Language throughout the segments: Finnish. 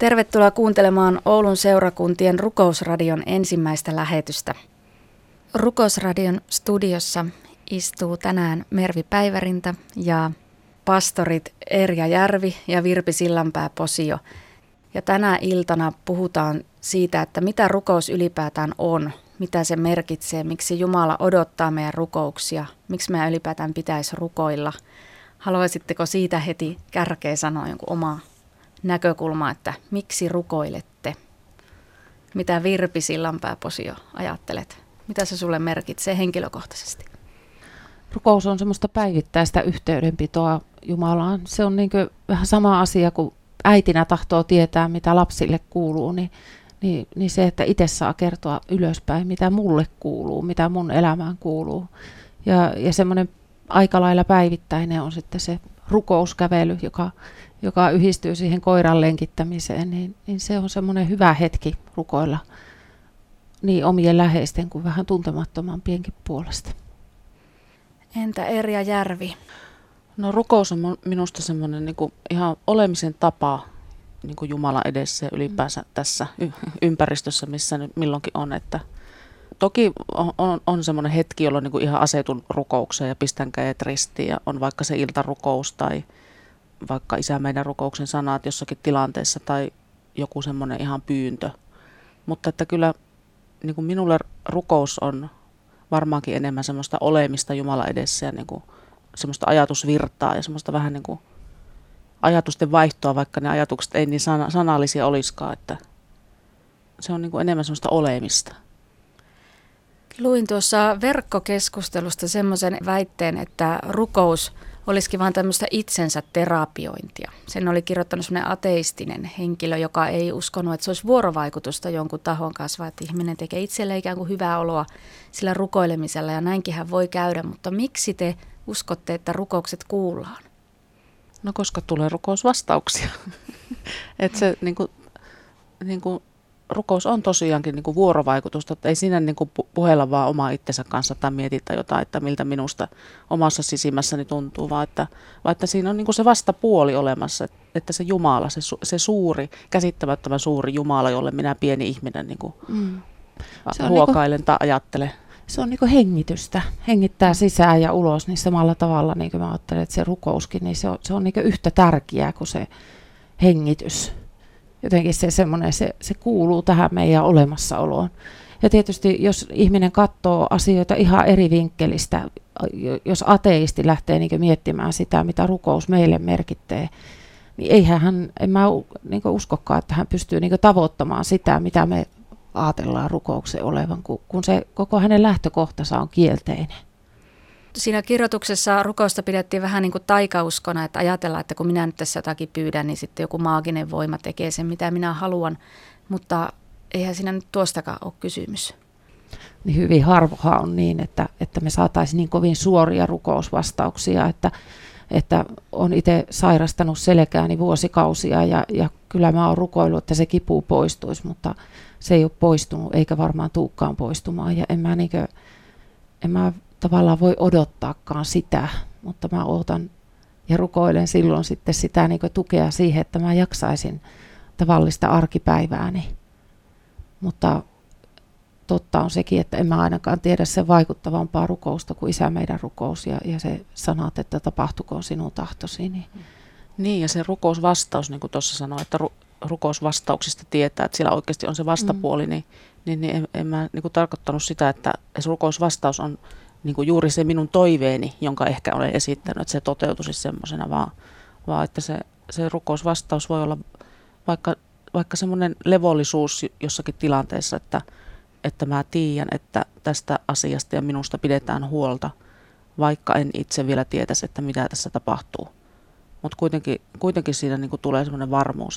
Tervetuloa kuuntelemaan Oulun seurakuntien Rukousradion ensimmäistä lähetystä. Rukousradion studiossa istuu tänään Mervi Päivärinta ja pastorit Erja Järvi ja Virpi Sillanpää-Posio. Ja tänä iltana puhutaan siitä, että mitä rukous ylipäätään on, mitä se merkitsee, miksi Jumala odottaa meidän rukouksia, miksi meidän ylipäätään pitäisi rukoilla. Haluaisitteko siitä heti kärkeen sanoa jonkun omaa näkökulmaa, että miksi rukoilette? Mitä Virpi Sillanpää-Posio ajattelet? Mitä se sulle merkitsee henkilökohtaisesti? Rukous on semmoista päivittäistä yhteydenpitoa Jumalaan. Se on niin kuin vähän sama asia kuin äitinä tahtoo tietää, mitä lapsille kuuluu, niin se, että itse saa kertoa ylöspäin, mitä mulle kuuluu, mitä mun elämään kuuluu. Ja semmoinen aika lailla päivittäinen on sitten se rukouskävely, joka yhdistyy siihen koiran lenkittämiseen, niin se on semmoinen hyvä hetki rukoilla niin omien läheisten kuin vähän tuntemattomampienkin puolesta. Entä Erja Järvi? No rukous on minusta semmoinen niin kuin ihan olemisen tapa niin kuin Jumalan edessä ja ylipäänsä tässä ympäristössä, missä nyt milloinkin on. Että toki on semmoinen hetki, jolloin niin kuin ihan asetun rukoukseen ja pistän kädet ristiin ja on vaikka se iltarukous tai vaikka Isä meidän rukouksen sanat jossakin tilanteessa tai joku semmoinen ihan pyyntö. Mutta että kyllä niin kuin minulle rukous on varmaankin enemmän semmoista olemista Jumalan edessä ja niin kuin semmoista ajatusvirtaa ja semmoista vähän niin kuin ajatusten vaihtoa, vaikka ne ajatukset ei niin sanallisia olisikaan, että se on niin kuin enemmän semmoista olemista. Luin tuossa verkkokeskustelusta semmoisen väitteen, että rukous olisikin vaan tämmöistä itsensä terapiointia. Sen oli kirjoittanut semmoinen ateistinen henkilö, joka ei uskonut, että se olisi vuorovaikutusta jonkun tahon kanssa, vaan että ihminen tekee itselle ikään kuin hyvää oloa sillä rukoilemisella ja näinkinhän voi käydä. Mutta miksi te uskotte, että rukoukset kuullaan? No koska tulee rukousvastauksia. Että se niin kuin rukous on tosiaankin niin kuin vuorovaikutusta, että ei siinä niin kuin puhella vaan oma itsensä kanssa tai mietitä jotain, että miltä minusta omassa sisimmässäni tuntuu, vaan että siinä on niin kuin se vastapuoli olemassa, että se Jumala, se suuri, käsittämättömän suuri Jumala, jolle minä pieni ihminen niin kuin huokailen tai ajattelen. Se on niin kuin hengitystä, hengittää sisään ja ulos, niin samalla tavalla niin kuin mä ajattelen, että se rukouskin, niin se on niin kuin yhtä tärkeää kuin se hengitys. Jotenkin se kuuluu tähän meidän olemassaoloon. Ja tietysti jos ihminen katsoo asioita ihan eri vinkkelistä, jos ateisti lähtee niin miettimään sitä, mitä rukous meille merkitsee, niin en mä niin uskokaan, että hän pystyy niin tavoittamaan sitä, mitä me ajatellaan rukouksen olevan, kun se koko hänen lähtökohtansa on kielteinen. Siinä kirjoituksessa rukousta pidettiin vähän niin kuin taikauskona, että ajatellaan, että kun minä nyt tässä jotakin pyydän, niin sitten joku maaginen voima tekee sen, mitä minä haluan. Mutta eihän siinä nyt tuostakaan ole kysymys. Niin hyvin harvoin on niin, että me saataisiin niin kovin suoria rukousvastauksia, että olen itse sairastanut selkääni vuosikausia ja kyllä mä oon rukoillut, että se kipu poistuisi, mutta se ei ole poistunut eikä varmaan tulekaan poistumaan. Ja en mä tavallaan voi odottaakaan sitä, mutta mä odotan ja rukoilen silloin sitten sitä niin kuin tukea siihen, että mä jaksaisin tavallista arkipäivääni. Mutta totta on sekin, että en mä ainakaan tiedä sen vaikuttavampaa rukousta kuin Isä meidän rukous ja se sanat, että tapahtukoon sinun tahtosi. Niin ja se rukousvastaus, niin kuin tuossa sanoin, että rukousvastauksista tietää, että siellä oikeasti on se vastapuoli, niin en mä niin kuin tarkoittanut sitä, että se rukousvastaus on niin kuin juuri se minun toiveeni, jonka ehkä olen esittänyt, että se toteutuisi semmoisena, vaan että se rukousvastaus voi olla vaikka semmoinen levollisuus jossakin tilanteessa, että mä tiedän, että tästä asiasta ja minusta pidetään huolta, vaikka en itse vielä tietäisi, että mitä tässä tapahtuu. Mutta kuitenkin siinä niin kuin tulee semmoinen varmuus,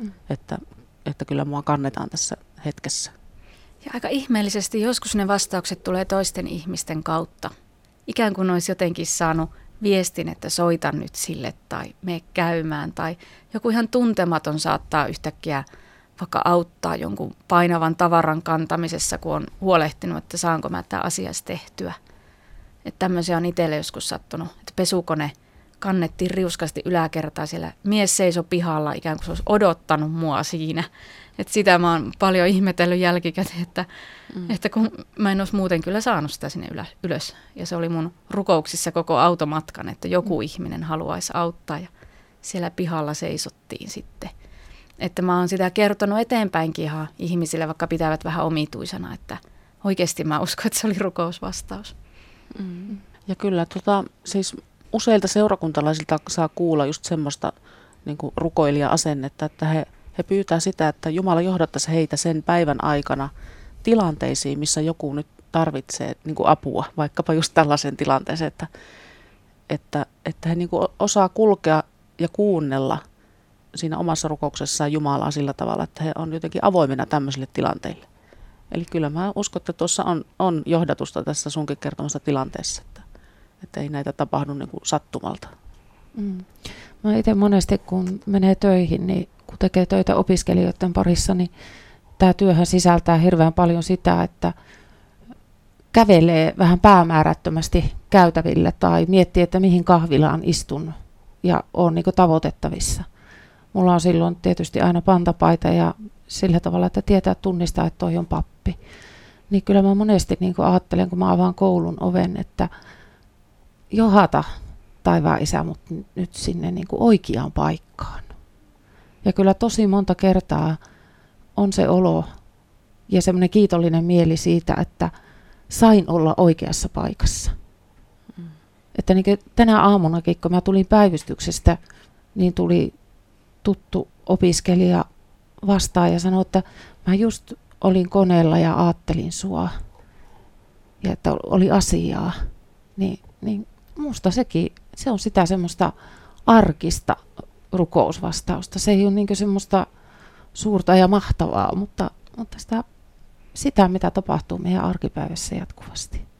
että kyllä mua kannetaan tässä hetkessä. Ja aika ihmeellisesti joskus ne vastaukset tulee toisten ihmisten kautta. Ikään kuin olisi jotenkin saanut viestin, että soitan nyt sille tai mene käymään. Tai joku ihan tuntematon saattaa yhtäkkiä vaikka auttaa jonkun painavan tavaran kantamisessa, kun on huolehtinut, että saanko mä tämä asiassa tehtyä. Että tämmöisiä on itselle joskus sattunut, että pesukone kannettiin riuskasti yläkertaa. Siellä mies seisoi pihalla ikään kuin se olisi odottanut mua siinä. Et sitä mä oon paljon ihmetellyt jälkikäteen, että kun mä en olisi muuten kyllä saanut sitä sinne ylös. Ja se oli mun rukouksissa koko automatkan, että joku ihminen haluaisi auttaa ja siellä pihalla seisottiin sitten. Että mä oon sitä kertonut eteenpäinkin ihan ihmisille, vaikka pitävät vähän omituisena, että oikeasti mä uskon, että se oli rukousvastaus. Ja kyllä siis useilta seurakuntalaisilta saa kuulla just semmoista niin kuin rukoilija-asennetta, että he pyytää sitä, että Jumala johdattaisi heitä sen päivän aikana tilanteisiin, missä joku nyt tarvitsee niin kuin apua, vaikkapa just tällaisen tilanteeseen, että he niin kuin osaa kulkea ja kuunnella siinä omassa rukouksessaan Jumalaa sillä tavalla, että he on jotenkin avoimena tämmöisille tilanteille. Eli kyllä mä uskon, että tuossa on johdatusta tässä sunkin kertomassa tilanteessa, että ei näitä tapahdu niin kuin sattumalta. Mä itse monesti, kun menee töihin, niin kun tekee töitä opiskelijoiden parissa, niin tämä työhän sisältää hirveän paljon sitä, että kävelee vähän päämäärättömästi käytäville tai miettii, että mihin kahvilaan istun ja on niin kuin tavoitettavissa. Mulla on silloin tietysti aina pantapaita ja sillä tavalla, että tietää tunnistaa, että toi on pappi. Niin kyllä mä monesti niin kuin ajattelen, kun mä avaan koulun oven, että johata taivaan isä mut nyt sinne niin kuin oikeaan paikkaan. Ja kyllä tosi monta kertaa on se olo ja semmoinen kiitollinen mieli siitä, että sain olla oikeassa paikassa. Että niin kuin tänä aamunakin, kun mä tulin päivystyksestä, niin tuli tuttu opiskelija vastaan ja sanoi, että mä just olin koneella ja ajattelin sua ja että oli asiaa. Niin musta se on sitä semmoista arkista rukousvastausta. Se ei ole niin semmoista suurta ja mahtavaa, mutta sitä mitä tapahtuu meidän arkipäivässä jatkuvasti.